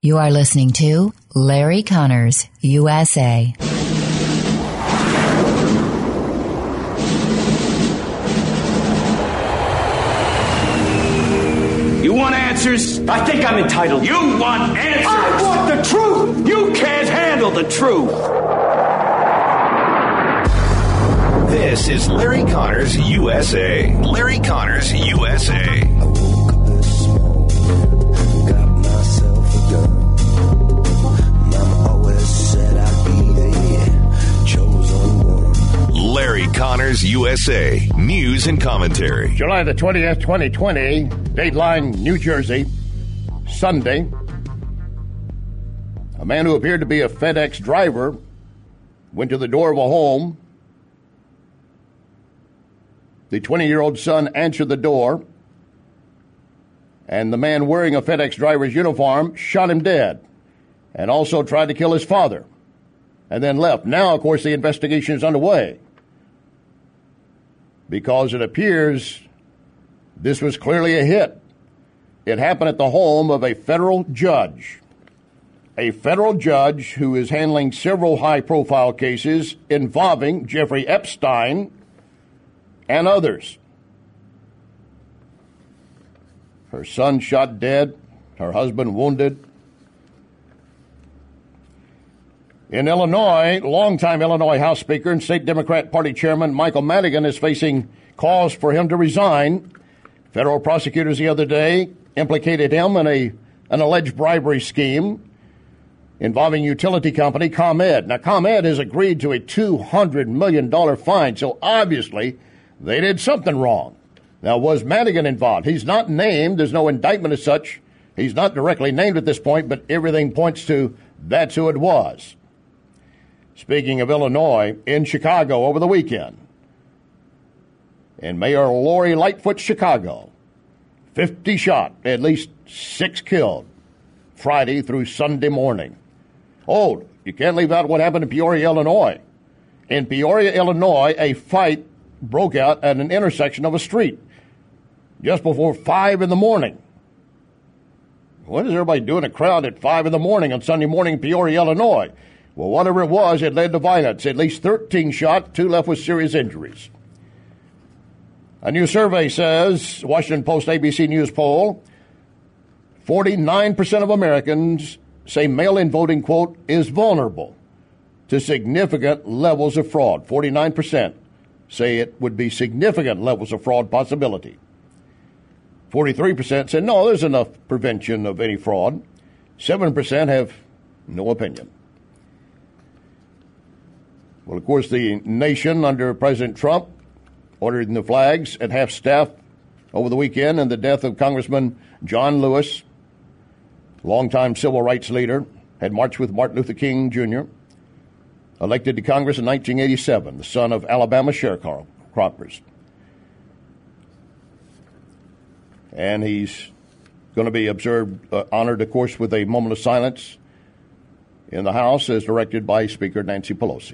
You are listening to Larry Connors, USA. You want answers? I think I'm entitled. You want answers? I want the truth! You can't handle the truth! This is Larry Connors, USA. Larry Connors, USA. Larry Connors, USA. News and commentary. July the 20th, 2020, Dateline, New Jersey, Sunday. A man who appeared to be a FedEx driver went to the door of a home. The 20-year-old son answered the door, and the man wearing a FedEx driver's uniform shot him dead and also tried to kill his father and then left. Now, of course, the investigation is underway, because it appears this was clearly a hit. It happened at the home of a federal judge who is handling several high-profile cases involving Jeffrey Epstein and others. Her son shot dead, her husband wounded. In Illinois, longtime Illinois House Speaker and State Democrat Party Chairman Michael Madigan is facing calls for him to resign. Federal prosecutors the other day implicated him in an alleged bribery scheme involving utility company ComEd. Now, ComEd has agreed to a $200 million fine, so obviously they did something wrong. Now, was Madigan involved? He's not named. There's no indictment as such. He's not directly named at this point, but everything points to that's who it was. Speaking of Illinois, in Chicago over the weekend, in Mayor Lori Lightfoot's Chicago, 50 shot, at least 6 killed, Friday through Sunday morning. Oh, you can't leave out what happened in Peoria, Illinois. In Peoria, Illinois, a fight broke out at an intersection of a street just before 5 in the morning. What is everybody doing a crowd at 5 in the morning on Sunday morning in Peoria, Illinois? Well, whatever it was, it led to violence. At least 13 shot, 2 left with serious injuries. A new survey says, Washington Post ABC News poll, 49% of Americans say mail-in voting, quote, is vulnerable to significant levels of fraud. 49% say it would be significant levels of fraud possibility. 43% say, no, there's enough prevention of any fraud. 7% have no opinion. Well, of course, the nation under President Trump ordered the flags at half-staff over the weekend, and the death of Congressman John Lewis, longtime civil rights leader, had marched with Martin Luther King Jr., elected to Congress in 1987, the son of Alabama sharecroppers. And he's going to be honored, of course, with a moment of silence in the House as directed by Speaker Nancy Pelosi.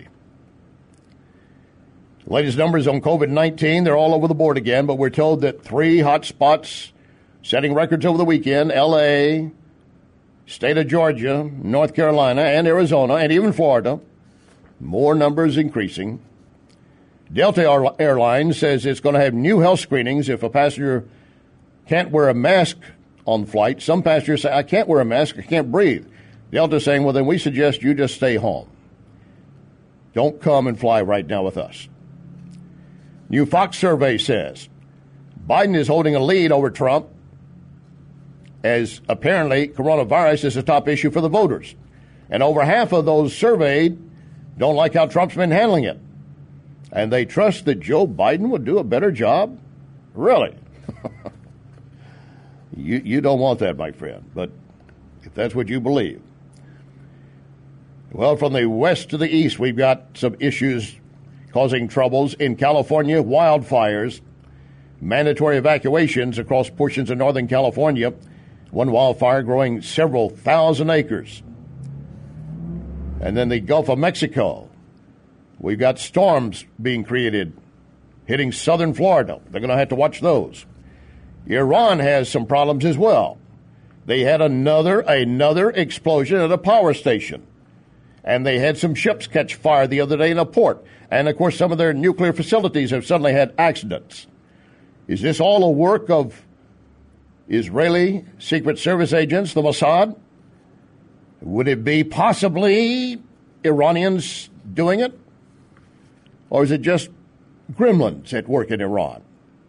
Latest numbers on COVID-19, they're all over the board again, but we're told that 3 hot spots setting records over the weekend, L.A., state of Georgia, North Carolina, and Arizona, and even Florida. More numbers increasing. Delta Airlines says it's going to have new health screenings if a passenger can't wear a mask on flight. Some passengers say, I can't wear a mask, I can't breathe. Delta saying, well, then we suggest you just stay home. Don't come and fly right now with us. New Fox survey says Biden is holding a lead over Trump, as apparently coronavirus is a top issue for the voters. And over half of those surveyed don't like how Trump's been handling it. And they trust that Joe Biden would do a better job? Really? You don't want that, my friend, but if that's what you believe. Well, from the west to the east, we've got some issues causing troubles. In California, wildfires, mandatory evacuations across portions of Northern California, one wildfire growing several thousand acres. And then the Gulf of Mexico, we've got storms being created hitting southern Florida. They're going to have to watch those. Iran has some problems as well. They had another explosion at a power station. And they had some ships catch fire the other day in a port. And, of course, some of their nuclear facilities have suddenly had accidents. Is this all a work of Israeli Secret Service agents, the Mossad? Would it be possibly Iranians doing it? Or is it just gremlins at work in Iran?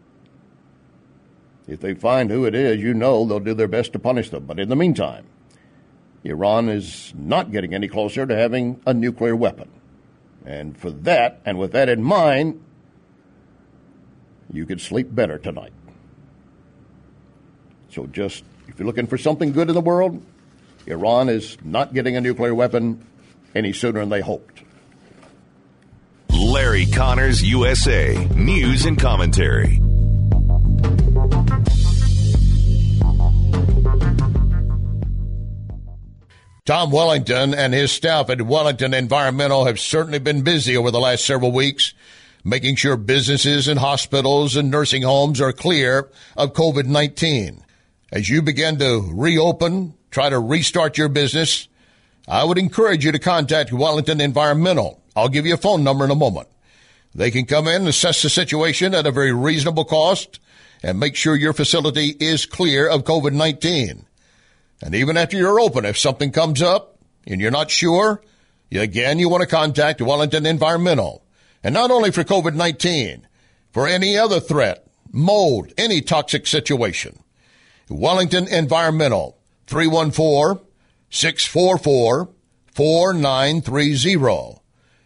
If they find who it is, you know they'll do their best to punish them. But in the meantime, Iran is not getting any closer to having a nuclear weapon. And for that, and with that in mind, you could sleep better tonight. So just, if you're looking for something good in the world, Iran is not getting a nuclear weapon any sooner than they hoped. Larry Connors, USA. News and commentary. Tom Wellington and his staff at Wellington Environmental have certainly been busy over the last several weeks, making sure businesses and hospitals and nursing homes are clear of COVID-19. As you begin to reopen, try to restart your business, I would encourage you to contact Wellington Environmental. I'll give you a phone number in a moment. They can come in and assess the situation at a very reasonable cost and make sure your facility is clear of COVID-19. And even after you're open, if something comes up and you're not sure, you want to contact Wellington Environmental. And not only for COVID-19, for any other threat, mold, any toxic situation. Wellington Environmental, 314-644-4930.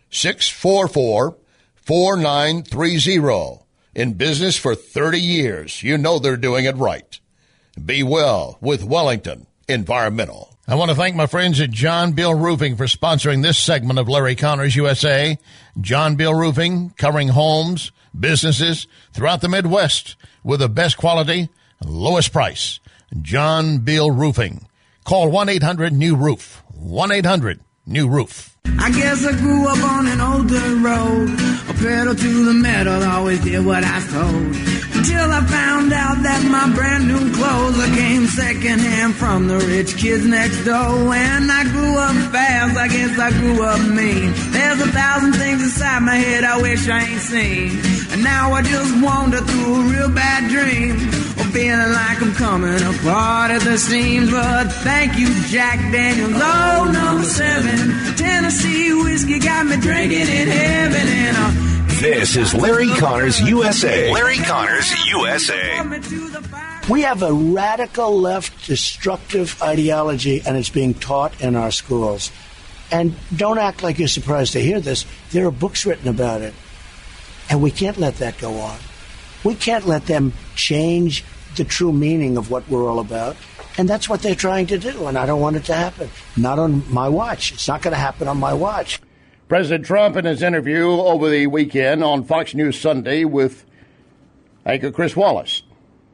644-4930. In business for 30 years. You know they're doing it right. Be well with Wellington Environmental. I want to thank my friends at John Bill Roofing for sponsoring this segment of Larry Connors USA. John Bill Roofing, covering homes, businesses throughout the Midwest with the best quality and lowest price. John Bill Roofing. Call 1-800-NEW-ROOF. 1-800-NEW-ROOF. I guess I grew up on an old dirt road. A pedal to the metal, always did what I told. Until I found out that my brand new clothes I came secondhand from the rich kids next door. And I grew up fast, I guess I grew up mean. There's 1,000 things inside my head I wish I ain't seen. And now I just wander through a real bad dream, or feeling like I'm coming apart at the seams. But thank you, Jack Daniels, oh, number 7. Tennessee whiskey got me drinking in heaven. And this is Larry Connors, USA. Larry Connors, USA. We have a radical left destructive ideology, and it's being taught in our schools. And don't act like you're surprised to hear this. There are books written about it. And we can't let that go on. We can't let them change the true meaning of what we're all about. And that's what they're trying to do, and I don't want it to happen. Not on my watch. It's not going to happen on my watch. President Trump, in his interview over the weekend on Fox News Sunday with anchor Chris Wallace.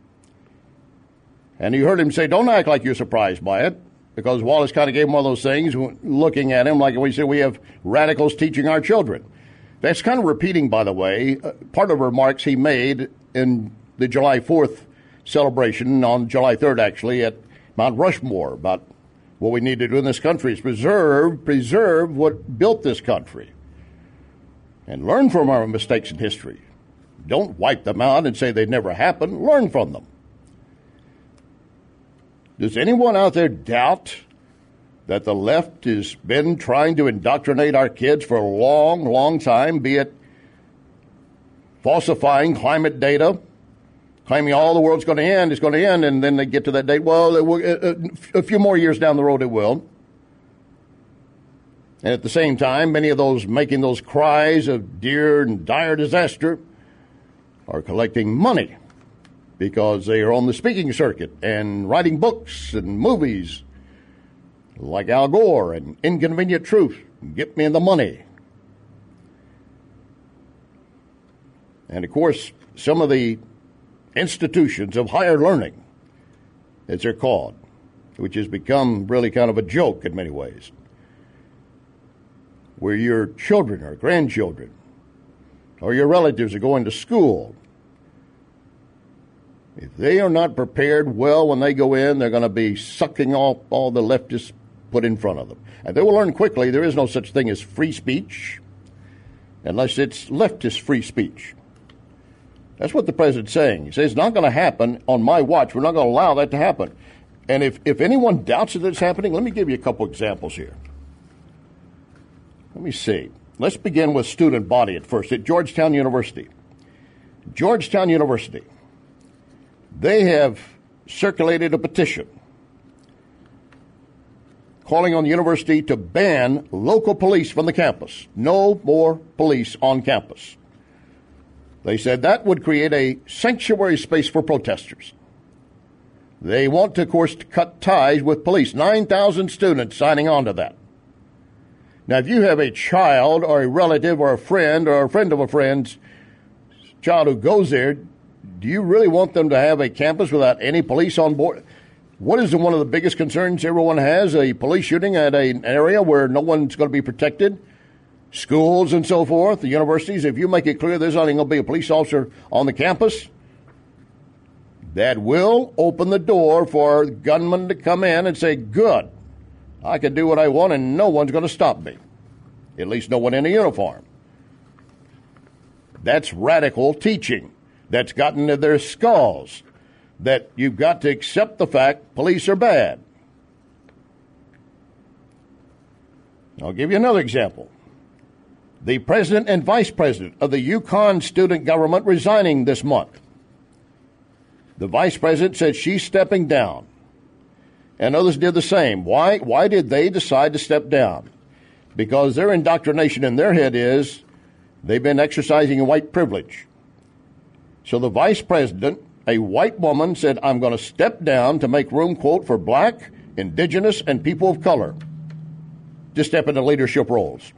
And you heard him say, don't act like you're surprised by it, because Wallace kind of gave him one of those things, looking at him like we said we have radicals teaching our children. That's kind of repeating, by the way, part of remarks he made in the July 4th celebration on July 3rd, actually, at Mount Rushmore, about what we need to do in this country is preserve what built this country and learn from our mistakes in history. Don't wipe them out and say they never happened. Learn from them. Does anyone out there doubt that the left has been trying to indoctrinate our kids for a long, long time, be it falsifying climate data, claiming all the world's going to end, it's going to end, and then they get to that date, well, a few more years down the road it will. And at the same time, many of those making those cries of dear and dire disaster are collecting money because they are on the speaking circuit and writing books and movies like Al Gore and Inconvenient Truth, Get Me the Money. And, of course, some of the institutions of higher learning, as they're called, which has become really kind of a joke in many ways, where your children or grandchildren or your relatives are going to school If they are not prepared well when they go in, they're going to be sucking off all the leftists put in front of them. And they will learn quickly there is no such thing as free speech unless it's leftist free speech. That's what the president's saying. He says it's not going to happen on my watch. We're not going to allow that to happen. And if anyone doubts that it's happening, let me give you a couple examples here. Let me see. Let's begin with student body at first. At Georgetown University. Georgetown University, they have circulated a petition calling on the university to ban local police from the campus. No more police on campus. They said that would create a sanctuary space for protesters. They want to, of course, cut ties with police. 9,000 students signing on to that. Now, if you have a child or a relative or a friend of a friend's child who goes there, do you really want them to have a campus without any police on board? What is one of the biggest concerns everyone has? A police shooting at an area where no one's going to be protected? Schools and so forth, the universities. If you make it clear there's not going to be a police officer on the campus, that will open the door for gunmen to come in and say, good, I can do what I want and no one's going to stop me. At least no one in a uniform. That's radical teaching. That's gotten into their skulls. That you've got to accept the fact police are bad. I'll give you another example. The president and vice president of the Yukon student government resigning this month. The vice president said she's stepping down, and others did the same. Why did they decide to step down? Because their indoctrination in their head is they've been exercising white privilege. So the vice president, a white woman, said, I'm going to step down to make room, quote, for black, indigenous, and people of color to step into leadership roles.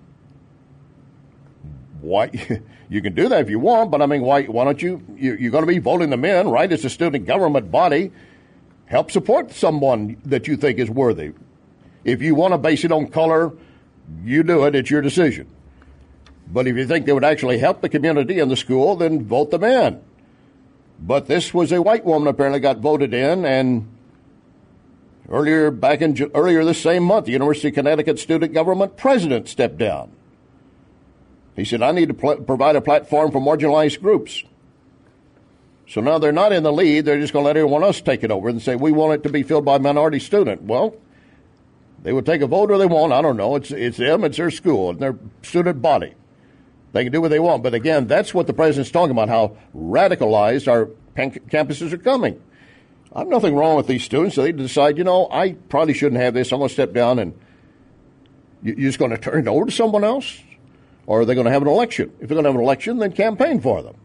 Why? You can do that if you want, but I mean, why don't you? You're going to be voting them in, right? It's a student government body. Help support someone that you think is worthy. If you want to base it on color, you do it. It's your decision. But if you think they would actually help the community and the school, then vote them in. But this was a white woman apparently got voted in, and earlier this same month, the University of Connecticut student government president stepped down. He said, I need to provide a platform for marginalized groups. So now they're not in the lead. They're just going to let everyone else take it over and say, we want it to be filled by a minority student. Well, they would take a vote or they won't. I don't know. It's them. It's their school and their student body. They can do what they want. But again, that's what the president's talking about, how radicalized our campuses are coming. I have nothing wrong with these students. So they decide, I probably shouldn't have this. I'm going to step down, and you're just going to turn it over to someone else? Or are they going to have an election? If they're going to have an election, then campaign for them.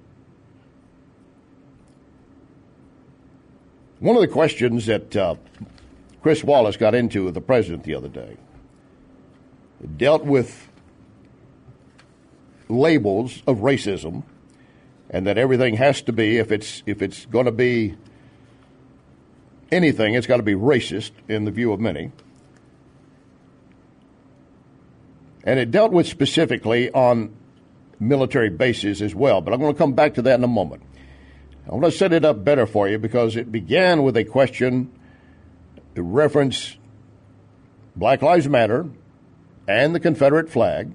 One of the questions that Chris Wallace got into with the president the other day dealt with labels of racism, and that everything has to be, if it's going to be anything, it's got to be racist in the view of many. And it dealt with specifically on military bases as well, but I'm going to come back to that in a moment. I want to set it up better for you because it began with a question to reference Black Lives Matter and the Confederate flag.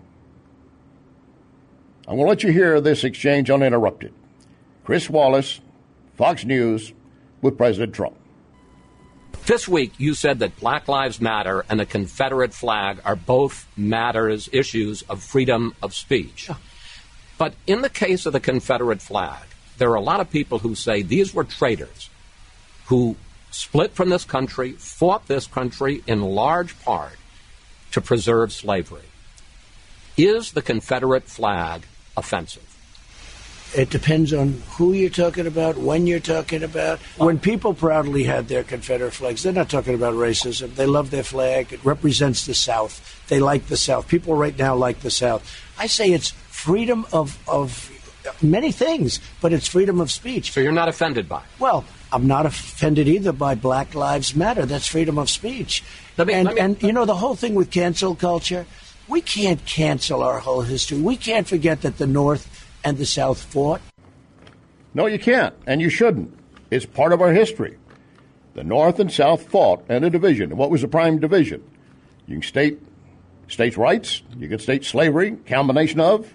I'm going to let you hear this exchange uninterrupted. Chris Wallace, Fox News, with President Trump. This week, you said that Black Lives Matter and the Confederate flag are both issues of freedom of speech. Yeah. But in the case of the Confederate flag, there are a lot of people who say these were traitors who split from this country, fought this country in large part to preserve slavery. Is the Confederate flag offensive? It depends on who you're talking about, when you're talking about. When people proudly had their Confederate flags, they're not talking about racism. They love their flag. It represents the South. They like the South. People right now like the South. I say it's freedom of many things, but it's freedom of speech. So you're not offended by it? Well, I'm not offended either by Black Lives Matter. That's freedom of speech. And the whole thing with cancel culture, we can't cancel our whole history. We can't forget that the North and the South fought. No, you can't, and you shouldn't. It's part of our history. The North and South fought in a division. And what was the prime division? You can state states' rights. You can state slavery, combination of.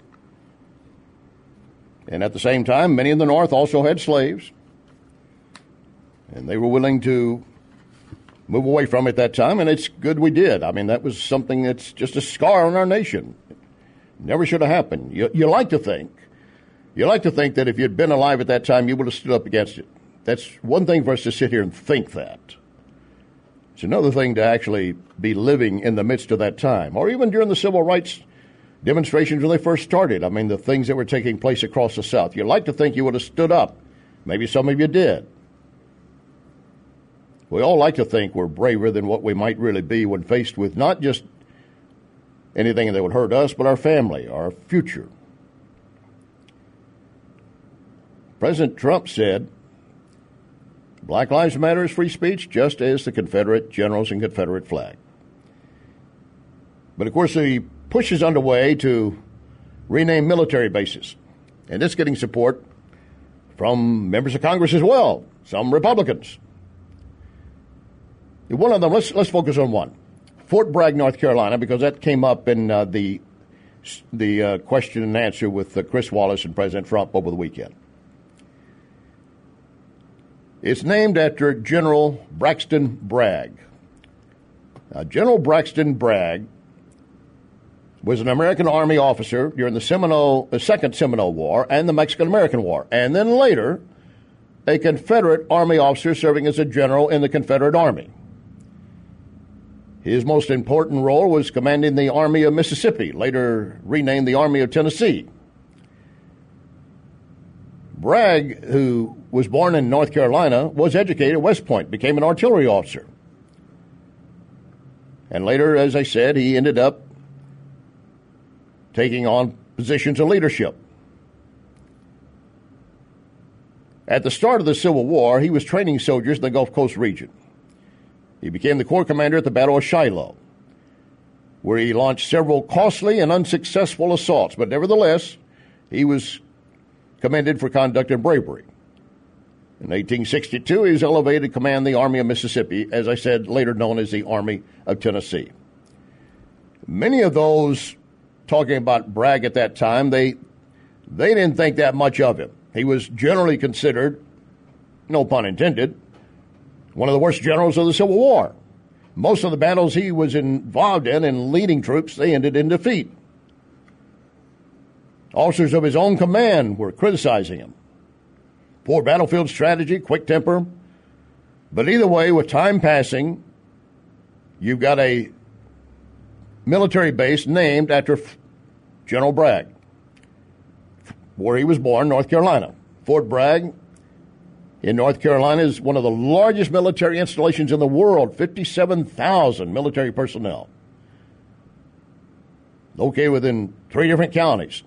And at the same time, many in the North also had slaves. And they were willing to move away from it at that time, and it's good we did. I mean, that was something that's just a scar on our nation. Never should have happened. You like to think that if you'd been alive at that time, you would have stood up against it. That's one thing for us to sit here and think that. It's another thing to actually be living in the midst of that time, or even during the civil rights demonstrations when they first started. I mean, the things that were taking place across the South. You'd like to think you would have stood up. Maybe some of you did. We all like to think we're braver than what we might really be when faced with not just anything that would hurt us, but our family, our future. President Trump said, Black Lives Matter is free speech, just as the Confederate generals and Confederate flag. But, of course, the push is underway to rename military bases. And it's getting support from members of Congress as well, some Republicans. One of them, let's focus on one. Fort Bragg, North Carolina, because that came up in the question and answer with Chris Wallace and President Trump over the weekend. It's named after General Braxton Bragg. Now, General Braxton Bragg was an American Army officer during the Second Seminole War and the Mexican-American War, and then later a Confederate Army officer serving as a general in the Confederate Army. His most important role was commanding the Army of Mississippi, later renamed the Army of Tennessee. Bragg, who was born in North Carolina, was educated at West Point, became an artillery officer. And later, as I said, he ended up taking on positions of leadership. At the start of the Civil War, he was training soldiers in the Gulf Coast region. He became the Corps commander at the Battle of Shiloh, where he launched several costly and unsuccessful assaults, but nevertheless, he was commended for conduct and bravery. In 1862, he was elevated to command the Army of Mississippi, as I said, later known as the Army of Tennessee. Many of those talking about Bragg at that time, they didn't think that much of him. He was generally considered, no pun intended, one of the worst generals of the Civil War. Most of the battles he was involved in and leading troops, they ended in defeat. Officers of his own command were criticizing him. Poor battlefield strategy, quick temper. But either way, with time passing, you've got a military base named after General Bragg, where he was born, North Carolina. Fort Bragg in North Carolina is one of the largest military installations in the world, 57,000 military personnel. Located within 3 different counties.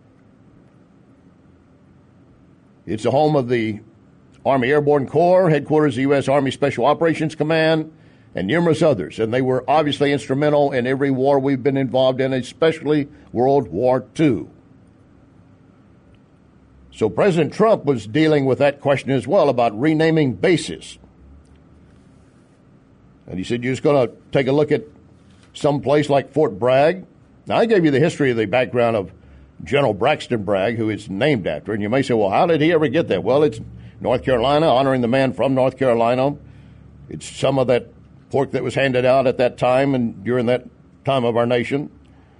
It's the home of the Army Airborne Corps, headquarters of the U.S. Army Special Operations Command, and numerous others. And they were obviously instrumental in every war we've been involved in, especially World War II. So President Trump was dealing with that question as well about renaming bases. And he said, you're just going to take a look at some place like Fort Bragg. Now, I gave you the history of the background of General Braxton Bragg, who is named after. And you may say, well, how did he ever get there? Well, it's North Carolina, honoring the man from North Carolina. It's some of that pork that was handed out at that time and during that time of our nation.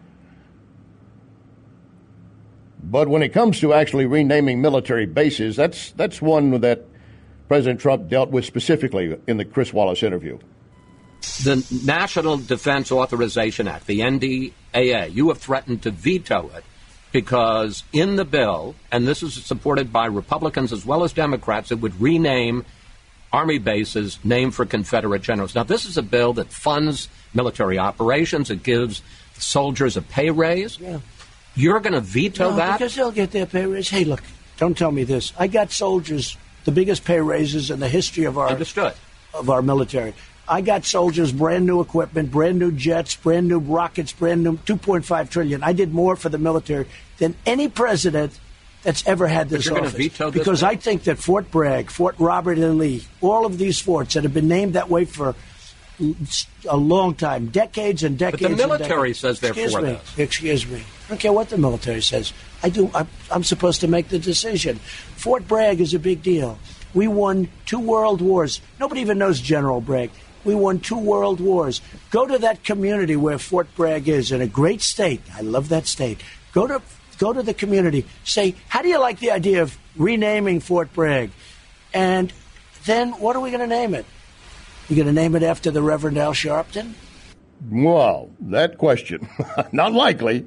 But when it comes to actually renaming military bases, that's one that President Trump dealt with specifically in the Chris Wallace interview. The National Defense Authorization Act, the NDAA, you have threatened to veto it because in the bill, and this is supported by Republicans as well as Democrats, it would rename Army bases named for Confederate generals. Now, this is a bill that funds military operations. It gives soldiers a pay raise. Yeah. You're going to veto that? Because they'll get their pay raise. Hey, look, don't tell me this. I got soldiers the biggest pay raises in the history of our military. I got soldiers brand new equipment, brand new jets, brand new rockets, brand new $2.5 trillion. I did more for the military than any president that's ever had this you're office. Gonna veto this because thing? I think that Fort Bragg, Fort Robert E. Lee, all of these forts that have been named that way for a long time, decades and decades. But the military says they're for this. Excuse me. I don't care what the military says. I'm supposed to make the decision. Fort Bragg is a big deal. We won 2 world wars. Nobody even knows General Bragg. We won 2 world wars. Go to that community where Fort Bragg is in a great state. I love that state. Go to the community. Say, how do you like the idea of renaming Fort Bragg? And then what are we going to name it? You going to name it after the Reverend Al Sharpton? Well, that question, not likely.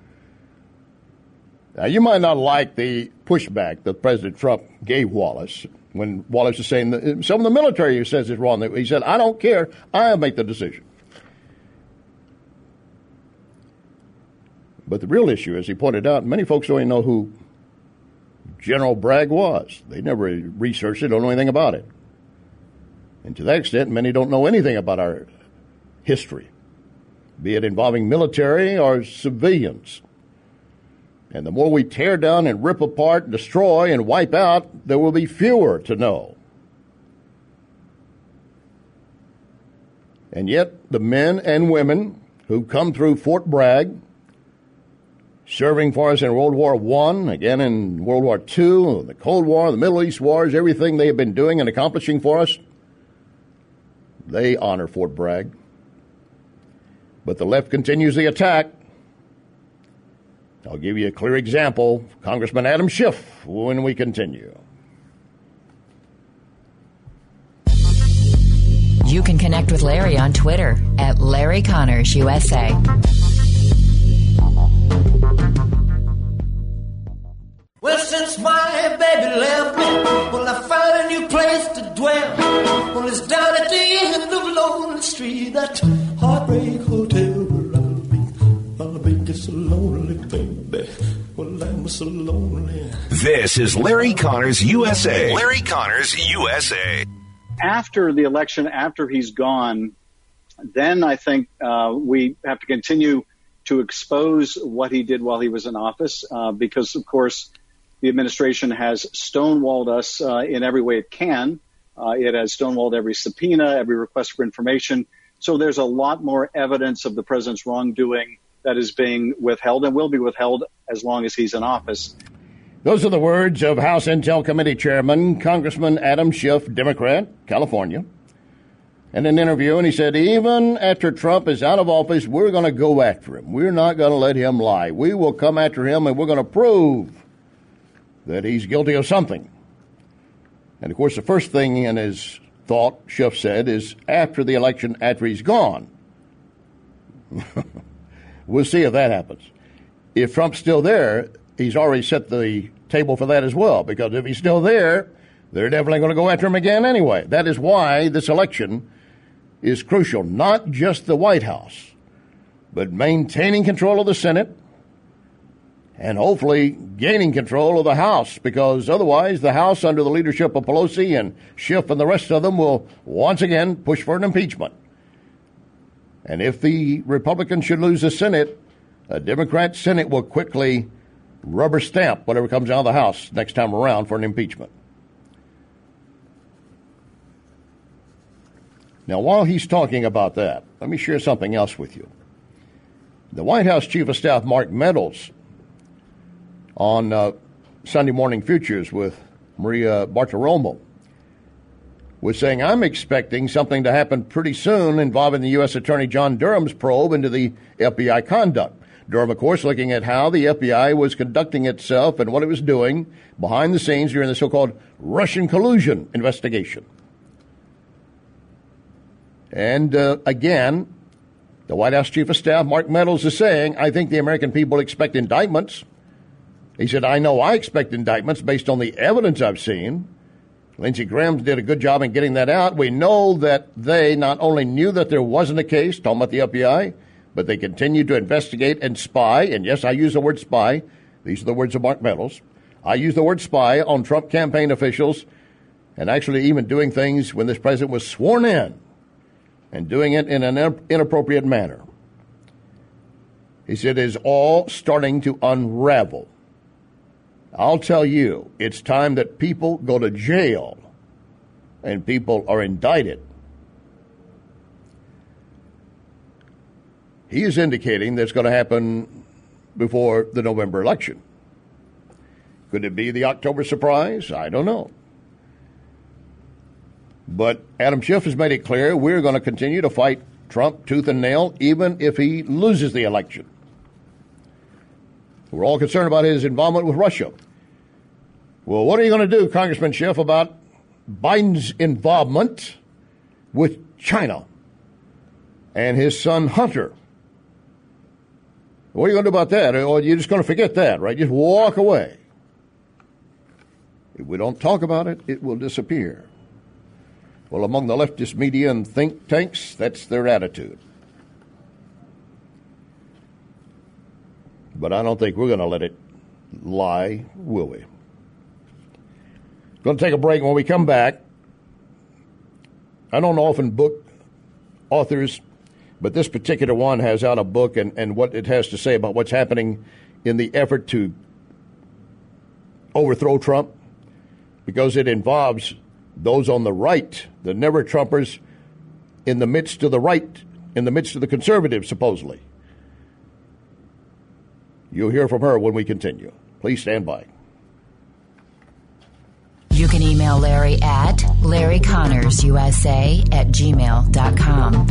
Now, you might not like the pushback that President Trump gave Wallace when Wallace is saying that some of the military says it's wrong. He said, I don't care. I'll make the decision. But the real issue, as he pointed out, many folks don't even know who General Bragg was. They never researched it, don't know anything about it. And to that extent, many don't know anything about our history, be it involving military or civilians. And the more we tear down and rip apart, destroy, and wipe out, there will be fewer to know. And yet, the men and women who come through Fort Bragg, serving for us in World War I, again in World War II, the Cold War, the Middle East wars, everything they have been doing and accomplishing for us, they honor Fort Bragg. But the left continues the attack. I'll give you a clear example. Congressman Adam Schiff, when we continue. You can connect with Larry on Twitter at Larry Connors USA. Well, since my baby left me, well, I found a new place to dwell. Well, it's down at the end of Lonely Street, that heartbreak hotel where I'll be just so lonely, baby. Well, I'm so lonely. This is Larry Connors USA. Larry Connors USA. After the election, after he's gone, then I think we have to continue to expose what he did while he was in office, because, of course, the administration has stonewalled us in every way it can. It has stonewalled every subpoena, every request for information. So there's a lot more evidence of the president's wrongdoing that is being withheld and will be withheld as long as he's in office. Those are the words of House Intel Committee Chairman Congressman Adam Schiff, Democrat, California. In an interview, and he said, even after Trump is out of office, we're going to go after him. We're not going to let him lie. We will come after him, and we're going to prove that he's guilty of something. And, of course, the first thing in his thought, Schiff said, is after the election, after he's gone. We'll see if that happens. If Trump's still there, he's already set the table for that as well, because if he's still there, they're definitely going to go after him again anyway. That is why this election is crucial, not just the White House, but maintaining control of the Senate and hopefully gaining control of the House, because otherwise the House, under the leadership of Pelosi and Schiff and the rest of them, will once again push for an impeachment. And if the Republicans should lose the Senate, a Democrat Senate will quickly rubber stamp whatever comes out of the House next time around for an impeachment. Now, while he's talking about that, let me share something else with you. The White House Chief of Staff, Mark Meadows, on Sunday Morning Futures with Maria Bartiromo, was saying, I'm expecting something to happen pretty soon involving the U.S. Attorney John Durham's probe into the FBI conduct. Durham, of course, looking at how the FBI was conducting itself and what it was doing behind the scenes during the so-called Russian collusion investigation. And again, the White House Chief of Staff, Mark Meadows, is saying, I think the American people expect indictments. He said, I know I expect indictments based on the evidence I've seen. Lindsey Graham did a good job in getting that out. We know that they not only knew that there wasn't a case, talking about the FBI, but they continued to investigate and spy. And yes, I use the word spy. These are the words of Mark Meadows. I use the word spy on Trump campaign officials, and actually even doing things when this president was sworn in and doing it in an inappropriate manner. He said it is all starting to unravel. I'll tell you, it's time that people go to jail and people are indicted. He is indicating that's going to happen before the November election. Could it be the October surprise? I don't know. But Adam Schiff has made it clear we're going to continue to fight Trump tooth and nail, even if he loses the election. We're all concerned about his involvement with Russia. Well, what are you going to do, Congressman Schiff, about Biden's involvement with China and his son Hunter? What are you going to do about that? Or you're just going to forget that, right? Just walk away. If we don't talk about it, it will disappear. Well, among the leftist media and think tanks, that's their attitude. But I don't think we're going to let it lie, will we? Going to take a break. When we come back, I don't often book authors, but this particular one has out a book and what it has to say about what's happening in the effort to overthrow Trump, because it involves those on the right, the never-Trumpers in the midst of the right, in the midst of the conservatives, supposedly. You'll hear from her when we continue. Please stand by. You can email Larry at LarryConnorsUSA@gmail.com.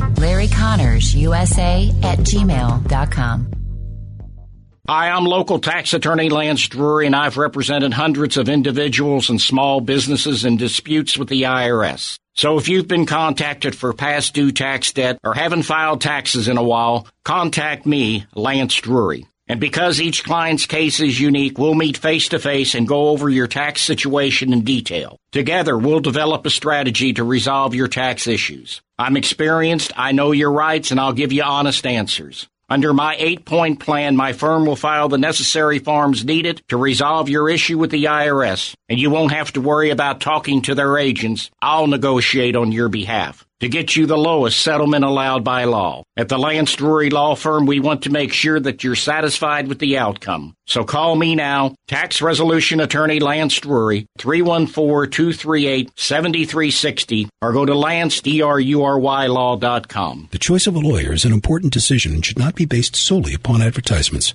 LarryConnorsUSA@gmail.com. Hi, I'm local tax attorney Lance Drury, and I've represented hundreds of individuals and small businesses in disputes with the IRS. So if you've been contacted for past due tax debt or haven't filed taxes in a while, contact me, Lance Drury. And because each client's case is unique, we'll meet face-to-face and go over your tax situation in detail. Together, we'll develop a strategy to resolve your tax issues. I'm experienced, I know your rights, and I'll give you honest answers. Under my 8-point plan, my firm will file the necessary forms needed to resolve your issue with the IRS, and you won't have to worry about talking to their agents. I'll negotiate on your behalf to get you the lowest settlement allowed by law. At the Lance Drury Law Firm, we want to make sure that you're satisfied with the outcome. So call me now, Tax Resolution Attorney Lance Drury, 314-238-7360, or go to LanceDruryLaw.com. The choice of a lawyer is an important decision and should not be based solely upon advertisements.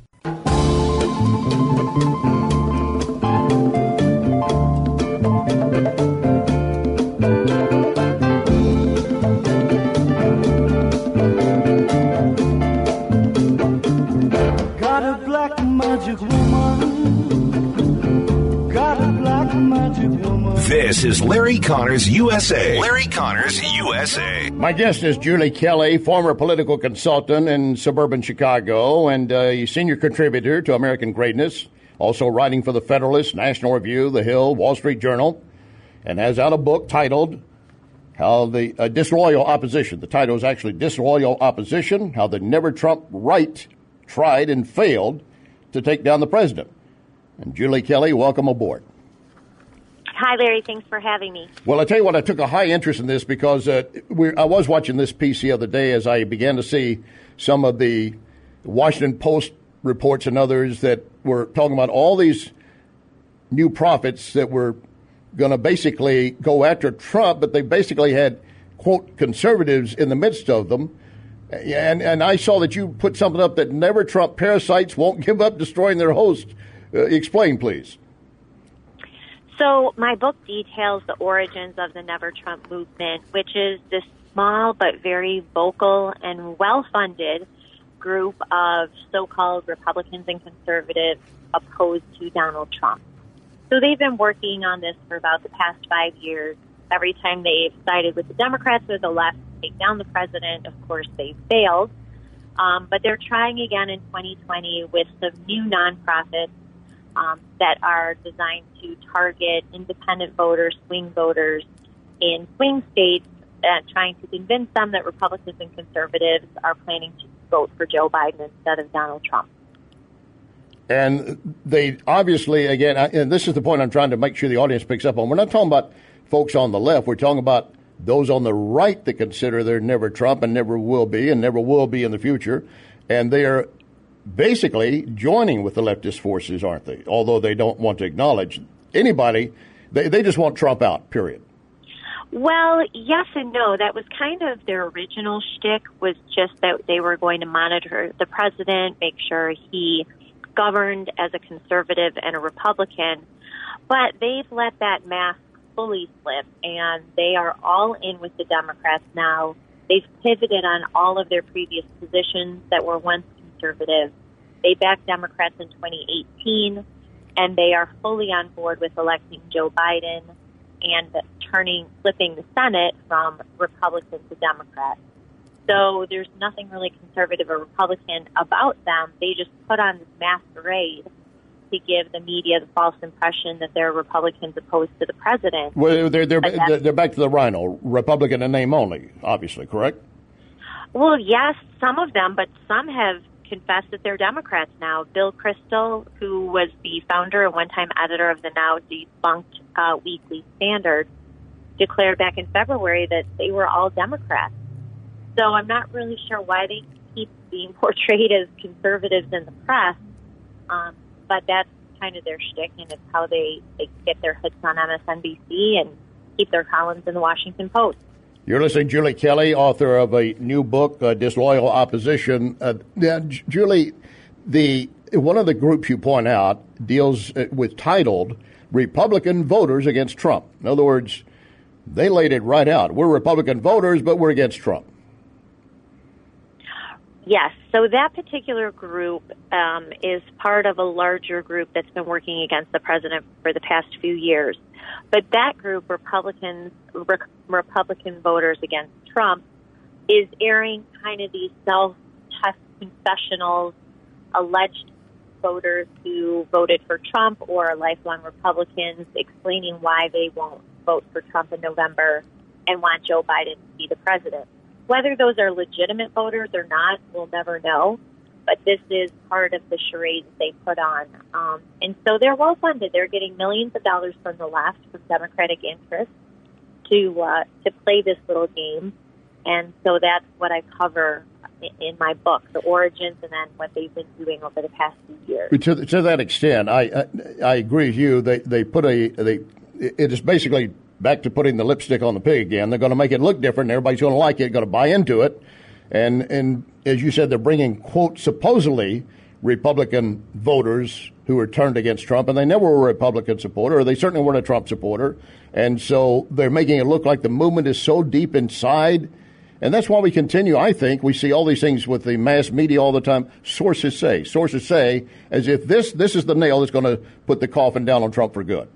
This is Larry Connors USA. Larry Connors USA. My guest is Julie Kelly, former political consultant in suburban Chicago and a senior contributor to American Greatness, also writing for the Federalist, National Review, The Hill, Wall Street Journal, and has out a book titled How the Disloyal Opposition. The title is actually Disloyal Opposition, How the Never-Trump Right Tried and Failed to Take Down the President. And Julie Kelly, welcome aboard. Hi, Larry. Thanks for having me. Well, I tell you what, I took a high interest in this because I was watching this piece the other day as I began to see some of the Washington Post reports and others that were talking about all these new prophets that were going to basically go after Trump, but they basically had, quote, conservatives in the midst of them. And I saw that you put something up that never Trump parasites won't give up destroying their host. Explain, please. So my book details the origins of the Never Trump movement, which is this small but very vocal and well-funded group of so-called Republicans and conservatives opposed to Donald Trump. So they've been working on this for about the past 5 years. Every time they've sided with the Democrats or the left to take down the president, of course, they've failed. But they're trying again in 2020 with some new nonprofits that are designed to target independent voters, swing voters in swing states, trying to convince them that Republicans and conservatives are planning to vote for Joe Biden instead of Donald Trump. And they obviously, again, and this is the point I'm trying to make sure the audience picks up on. We're not talking about folks on the left. We're talking about those on the right that consider they're never Trump and never will be in the future. And they are basically joining with the leftist forces, aren't they? Although they don't want to acknowledge anybody. They just want Trump out, period. Well, yes and no. That was kind of their original shtick, was just that they were going to monitor the president, make sure he governed as a conservative and a Republican. But they've let that mask fully slip, and they are all in with the Democrats now. They've pivoted on all of their previous positions that were once conservative. They backed Democrats in 2018, and they are fully on board with electing Joe Biden and flipping the Senate from Republican to Democrat. So there's nothing really conservative or Republican about them. They just put on this masquerade to give the media the false impression that they're Republicans opposed to the president. Well, they're back to the rhino, Republican in name only, obviously, correct? Well, yes, some of them, but some have confessed that they're Democrats now. Bill Kristol, who was the founder and one-time editor of the now defunct Weekly Standard, declared back in February that they were all Democrats. So I'm not really sure why they keep being portrayed as conservatives in the press, but that's kind of their shtick, and it's how they get their hits on MSNBC and keep their columns in the Washington Post. You're listening to Julie Kelly, author of a new book, Disloyal Opposition. Julie, one of the groups you point out deals with titled Republican Voters Against Trump. In other words, they laid it right out. We're Republican voters, but we're against Trump. Yes, so that particular group is part of a larger group that's been working against the president for the past few years. But that group, Republican Voters Against Trump, is airing kind of these self-test confessionals, alleged voters who voted for Trump or are lifelong Republicans, explaining why they won't vote for Trump in November and want Joe Biden to be the president. Whether those are legitimate voters or not, we'll never know. But this is part of the charade that they put on. And so they're well funded. They're getting millions of dollars from the left, from Democratic interests, to play this little game. And so that's what I cover in my book, the origins and then what they've been doing over the past few years. To that extent, I agree with you. It is basically back to putting the lipstick on the pig again. They're going to make it look different. Everybody's going to like it, going to buy into it. And as you said, they're bringing, quote, supposedly Republican voters who are turned against Trump, and they never were a Republican supporter, or they certainly weren't a Trump supporter. And so they're making it look like the movement is so deep inside. And that's why we continue, I think. We see all these things with the mass media all the time. Sources say, as if this is the nail that's going to put the coffin down on Trump for good.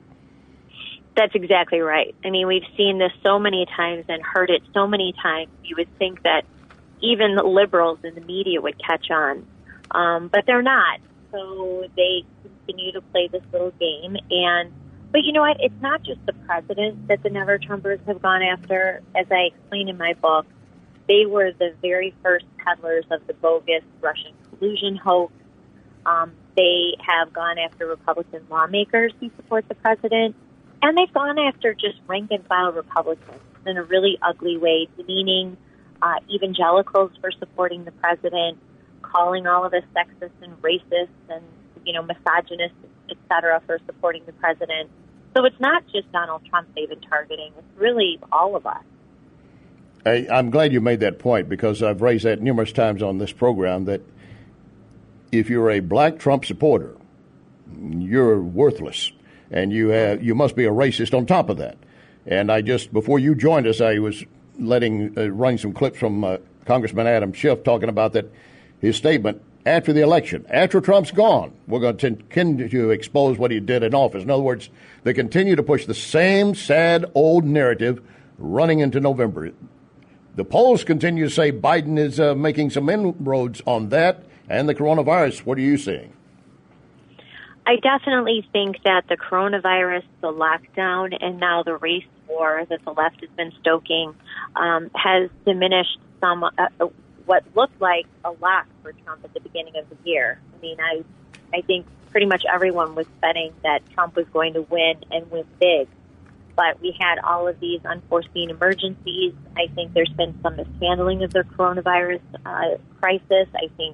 That's exactly right. I mean, we've seen this so many times and heard it so many times. You would think that even the liberals in the media would catch on, but they're not. So they continue to play this little game. But you know what? It's not just the president that the Never Trumpers have gone after. As I explain in my book, they were the very first peddlers of the bogus Russian collusion hoax. They have gone after Republican lawmakers who support the president. And they've gone after just rank-and-file Republicans in a really ugly way, demeaning evangelicals for supporting the president, calling all of us sexist and racist and, misogynist, et cetera, for supporting the president. So it's not just Donald Trump they've been targeting. It's really all of us. I'm glad you made that point, because I've raised that numerous times on this program, that if you're a black Trump supporter, you're worthless. And you must be a racist on top of that. And before you joined us, I was running some clips from Congressman Adam Schiff talking about that, his statement after the election, after Trump's gone, we're going to continue to expose what he did in office. In other words, they continue to push the same sad old narrative running into November. The polls continue to say Biden is making some inroads on that and the coronavirus. What are you seeing? I definitely think that the coronavirus, the lockdown, and now the race war that the left has been stoking has diminished some what looked like a lock for Trump at the beginning of the year. I mean, I think pretty much everyone was betting that Trump was going to win and win big. But we had all of these unforeseen emergencies. I think there's been some mishandling of the coronavirus crisis. I think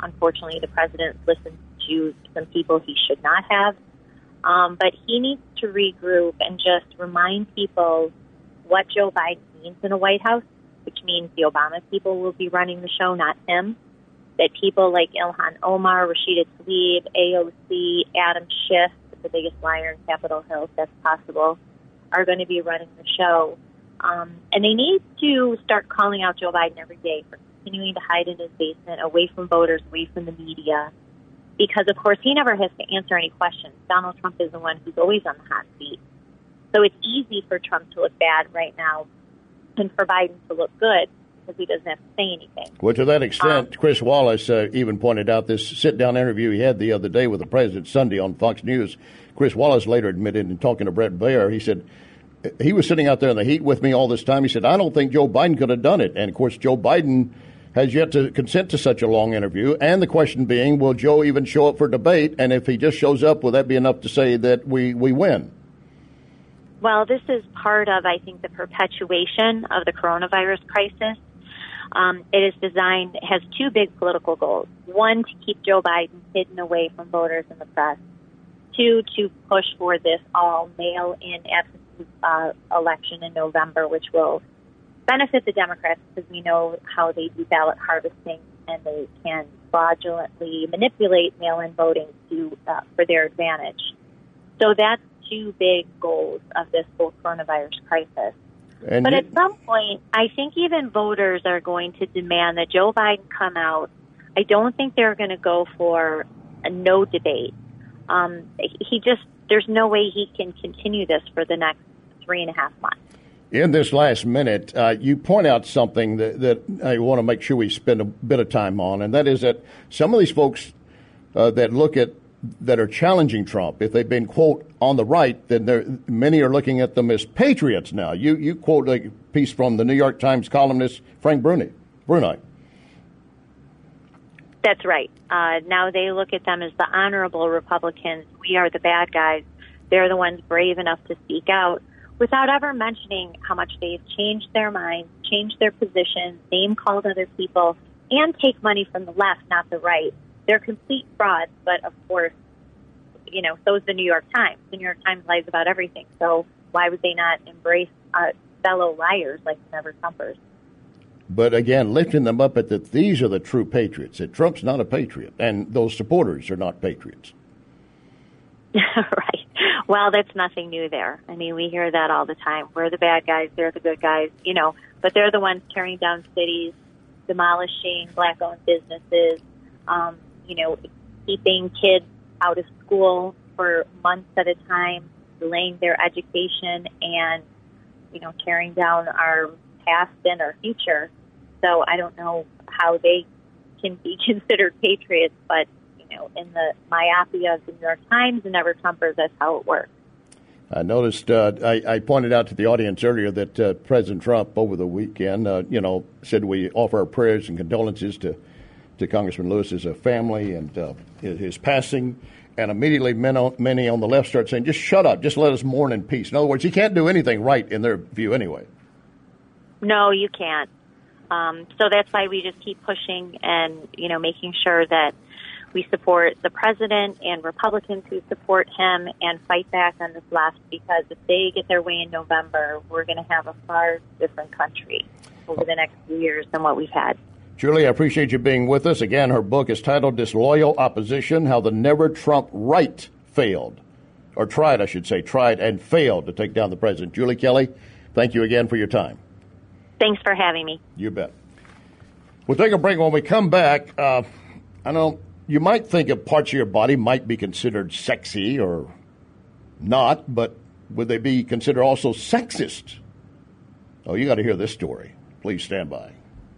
unfortunately, the president listened to some people he should not have. But he needs to regroup and just remind people what Joe Biden means in a White House, which means the Obama people will be running the show, not him. That people like Ilhan Omar, Rashida Tlaib, AOC, Adam Schiff, the biggest liar in Capitol Hill, if that's possible, are going to be running the show. And they need to start calling out Joe Biden every day for continuing to hide in his basement, away from voters, away from the media. Because, of course, he never has to answer any questions. Donald Trump is the one who's always on the hot seat. So it's easy for Trump to look bad right now and for Biden to look good because he doesn't have to say anything. Well, to that extent, Chris Wallace even pointed out this sit-down interview he had the other day with the president Sunday on Fox News. Chris Wallace later admitted in talking to Brett Baer, he said, he was sitting out there in the heat with me all this time. He said, I don't think Joe Biden could have done it. And, of course, Joe Biden has yet to consent to such a long interview. And the question being, will Joe even show up for debate? And if he just shows up, will that be enough to say that we win? Well, this is part of, I think, the perpetuation of the coronavirus crisis. It is designed, has two big political goals. One, to keep Joe Biden hidden away from voters and the press. Two, to push for this all mail-in absentee election in November, which will benefit the Democrats because we know how they do ballot harvesting and they can fraudulently manipulate mail-in voting for their advantage. So that's two big goals of this whole coronavirus crisis. But at some point, I think even voters are going to demand that Joe Biden come out. I don't think they're going to go for a no debate. There's no way he can continue this for the next 3.5 months. In this last minute, you point out something that I want to make sure we spend a bit of time on, and that is that some of these folks that are challenging Trump, if they've been, quote, on the right, then many are looking at them as patriots now. You quote a piece from the New York Times columnist Frank Bruni. That's right. Now they look at them as the honorable Republicans. We are the bad guys. They're the ones brave enough to speak out without ever mentioning how much they've changed their minds, changed their positions, name-called other people, and take money from the left, not the right. They're complete frauds, but of course, so is the New York Times. The New York Times lies about everything. So why would they not embrace fellow liars like the Never-Trumpers? But again, lifting them up at that these are the true patriots, that Trump's not a patriot, and those supporters are not patriots. Right. Well, that's nothing new there. I mean, we hear that all the time. We're the bad guys, they're the good guys, but they're the ones tearing down cities, demolishing black-owned businesses, keeping kids out of school for months at a time, delaying their education, and, tearing down our past and our future. So I don't know how they can be considered patriots, but, in the myopia of the New York Times and Never-Trumpers, that's how it works. I noticed, I pointed out to the audience earlier that President Trump over the weekend, said we offer our prayers and condolences to Congressman Lewis's family and his passing. And immediately many on the left start saying, just shut up, just let us mourn in peace. In other words, he can't do anything right in their view anyway. No, you can't. So that's why we just keep pushing and, making sure that we support the president and Republicans who support him and fight back on this left, because if they get their way in November, we're going to have a far different country over the next few years than what we've had. Julie, I appreciate you being with us. Again, her book is titled Disloyal Opposition, How the Never-Trump Right Failed, or tried and failed to take down the president. Julie Kelly, thank you again for your time. Thanks for having me. You bet. We'll take a break. When we come back, you might think of parts of your body might be considered sexy or not, but would they be considered also sexist? Oh, you got to hear this story. Please stand by.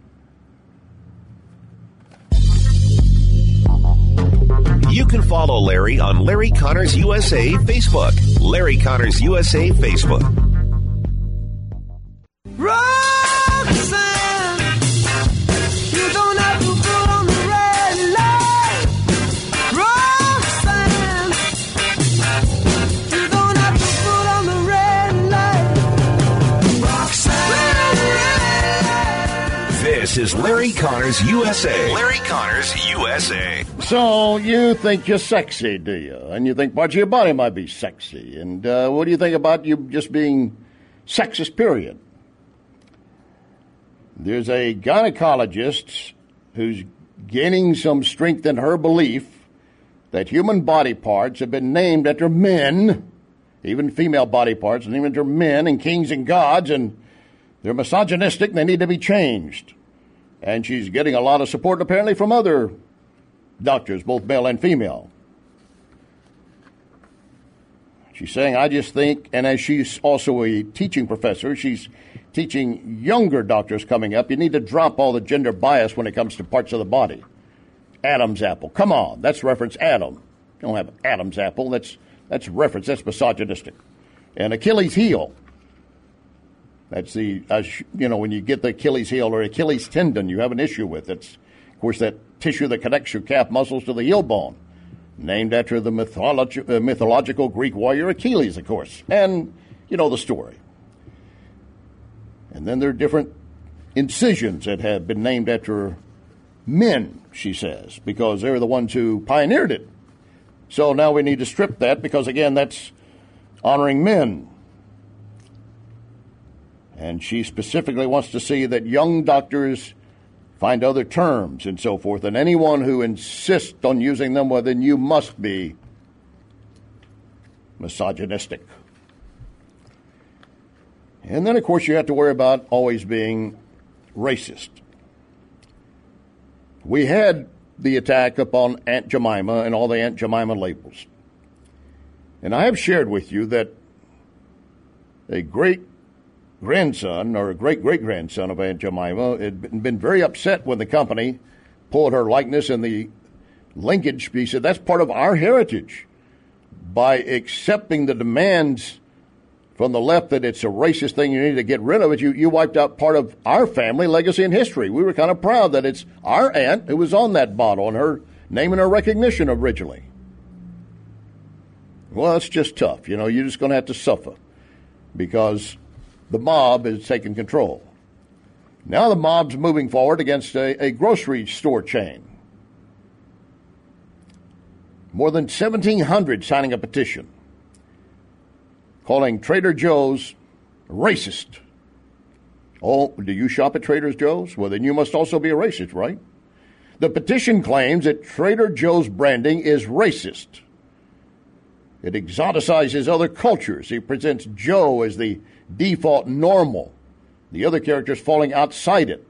You can follow Larry on Larry Connors USA Facebook. Larry Connors USA Facebook. Roxanne, you don't have to put on the red light. Roxanne, you don't have to put on the red light. Roxanne. This This is Larry Connors USA. Larry Connors USA. So you think you're sexy, do you? And you think parts of your body might be sexy. And what do you think about you just being sexist, period? There's a gynecologist who's gaining some strength in her belief that human body parts have been named after men, even female body parts, named after men and kings and gods, and they're misogynistic and they need to be changed. And she's getting a lot of support, apparently, from other doctors, both male and female. She's saying, I just think, and as she's also a teaching professor, she's teaching younger doctors coming up, you need to drop all the gender bias when it comes to parts of the body. Adam's apple. Come on, that's reference Adam. You don't have Adam's apple. That's reference. That's misogynistic. And Achilles heel. That's the, when you get the Achilles heel or Achilles tendon, you have an issue with. It's, of course, that tissue that connects your calf muscles to the heel bone. Named after the mythological Greek warrior Achilles, of course. And you know the story. And then there are different incisions that have been named after men, she says, because they're the ones who pioneered it. So now we need to strip that because, again, that's honoring men. And she specifically wants to see that young doctors find other terms and so forth. And anyone who insists on using them, well, then you must be misogynistic. And then, of course, you have to worry about always being racist. We had the attack upon Aunt Jemima and all the Aunt Jemima labels. And I have shared with you that a great-grandson or a great-great-grandson of Aunt Jemima had been very upset when the company pulled her likeness and the linkage. He said, that's part of our heritage. By accepting the demands from the left that it's a racist thing, you need to get rid of it, you wiped out part of our family legacy and history. We were kind of proud that it's our aunt who was on that bottle and her name and her recognition originally. Well, it's just tough. You're just going to have to suffer because the mob is taking control. Now the mob's moving forward against a grocery store chain. More than 1,700 signing a petition calling Trader Joe's racist. Oh, do you shop at Trader Joe's? Well, then you must also be a racist, right? The petition claims that Trader Joe's branding is racist. It exoticizes other cultures. It presents Joe as the default normal, the other characters falling outside it.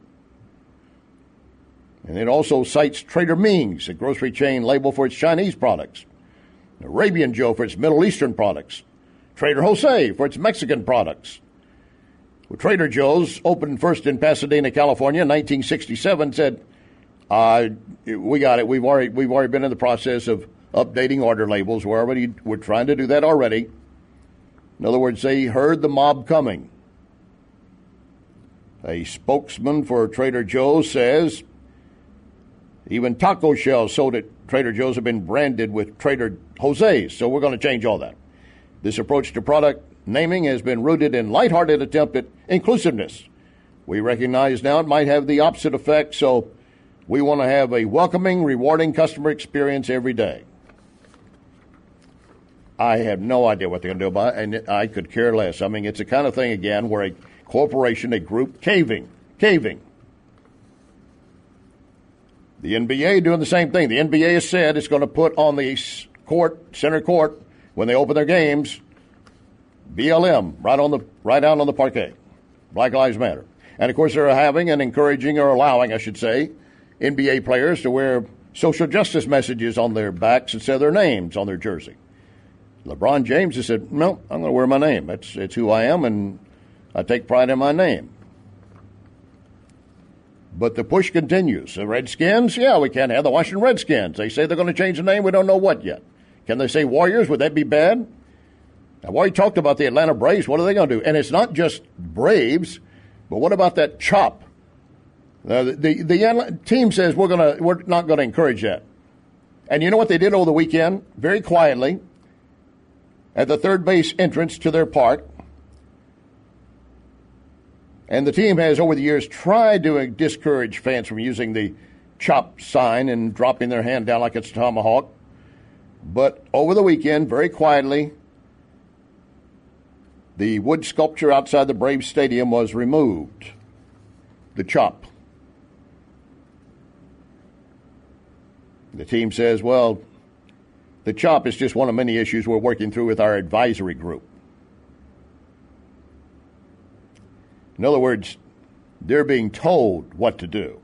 And it also cites Trader Ming's, a grocery chain label for its Chinese products, Arabian Joe for its Middle Eastern products, Trader Jose for its Mexican products. Well, Trader Joe's opened first in Pasadena, California in 1967, said, we got it. We've already been in the process of updating order labels. We're trying to do that already. In other words, they heard the mob coming. A spokesman for Trader Joe's says even taco shells sold at Trader Joe's have been branded with Trader Jose's, so we're going to change all that. This approach to product naming has been rooted in lighthearted attempt at inclusiveness. We recognize now it might have the opposite effect, so we want to have a welcoming, rewarding customer experience every day. I have no idea what they're going to do about it, and I could care less. I mean, it's the kind of thing, again, where a corporation, a group, caving. The NBA doing the same thing. The NBA has said it's going to put on the center court, when they open their games, BLM, right out on the parquet. Black Lives Matter. And, of course, they're having and encouraging, or allowing, I should say, NBA players to wear social justice messages on their backs instead of their names on their jersey. LeBron James has said, no, I'm going to wear my name. It's who I am, and I take pride in my name. But the push continues. The Redskins, we can't have the Washington Redskins. They say they're going to change the name. We don't know what yet. Can they say Warriors? Would that be bad? I've already talked about the Atlanta Braves. What are they going to do? And it's not just Braves, but what about that chop? The team says we're not going to encourage that. And you know what they did over the weekend? Very quietly, at the third base entrance to their park, And the team has, over the years, tried to discourage fans from using the chop sign and dropping their hand down like it's a tomahawk. But over the weekend, very quietly, the wood sculpture outside the Braves Stadium was removed. The chop. The team says, well, the chop is just one of many issues we're working through with our advisory group. In other words, they're being told what to do.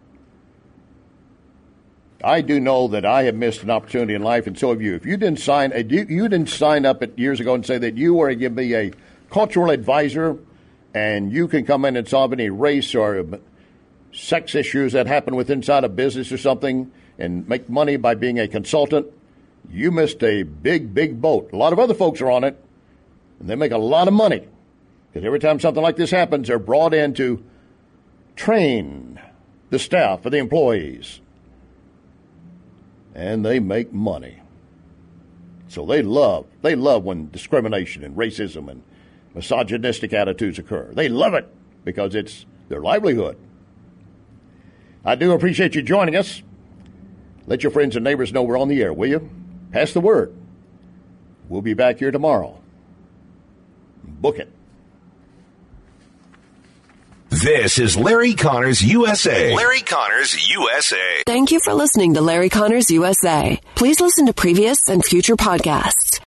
I do know that I have missed an opportunity in life, and so have you. If you didn't sign up years ago and say that you were going to be a cultural advisor and you can come in and solve any race or sex issues that happen inside a business or something and make money by being a consultant, you missed a big, big boat. A lot of other folks are on it, and they make a lot of money. Because every time something like this happens, they're brought in to train the staff or the employees. And they make money. So they love when discrimination and racism and misogynistic attitudes occur. They love it because it's their livelihood. I do appreciate you joining us. Let your friends and neighbors know we're on the air, will you? Pass the word. We'll be back here tomorrow. Book it. This is Larry Connors USA. Larry Connors USA. Thank you for listening to Larry Connors USA. Please listen to previous and future podcasts